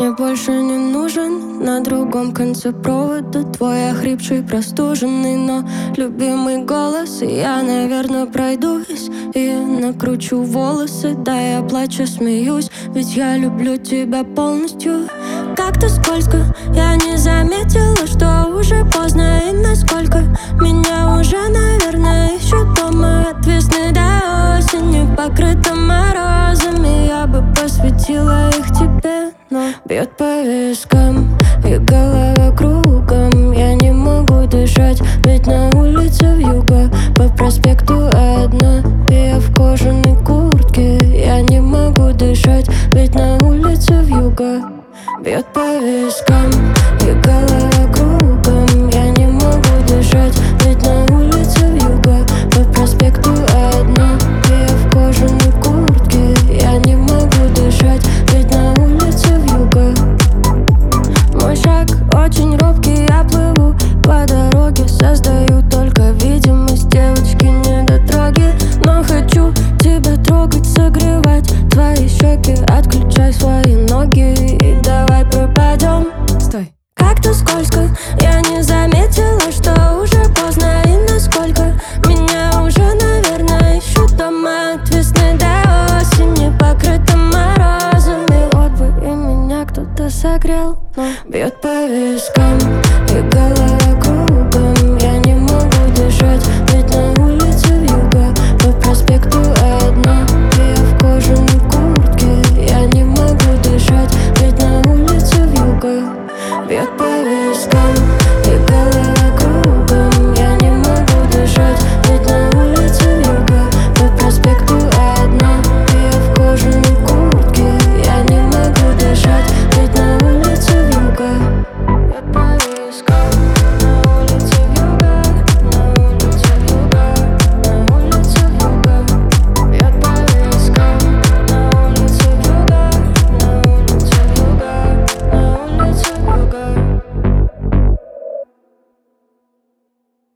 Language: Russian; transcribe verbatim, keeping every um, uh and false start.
мне больше не нужен на другом конце провода твой охрипший, простуженный, но любимый голос. И я, наверное, пройдусь и накручу волосы. Да, я плачу, смеюсь, ведь я люблю тебя полностью. Как-то скользко, я не заметила, что уже поздно. И насколько меня уже, наверное, ищут дома. От весны до осени покрыта морозами. Я бы посвятила их тебе, но бьет по вискам и голова кругом. Я не могу дышать, ведь на улице вьюга. По проспекту одна, и я в кожаной куртке. Я не могу дышать, ведь на улице вьюга. Бьет по вискам и голова кругом. Я не могу дышать, ведь на улице вьюга. По проспекту одна, и я в кожаной куртке. Я не могу дышать, ведь на улице вьюга. Мой шаг очень робкий, я плыву по дороге. Создаю только видимость девочки недотроги. Но хочу тебя трогать, согревать твои щеки. Отключай свои ноги и давай пропадем. Стой. Как-то скользко, я не заметила, что уже поздно. И насколько меня уже, наверное, ищут дома. От весны до осени покрыта морозами. Вот бы и меня кто-то согрел, но бьет по вискам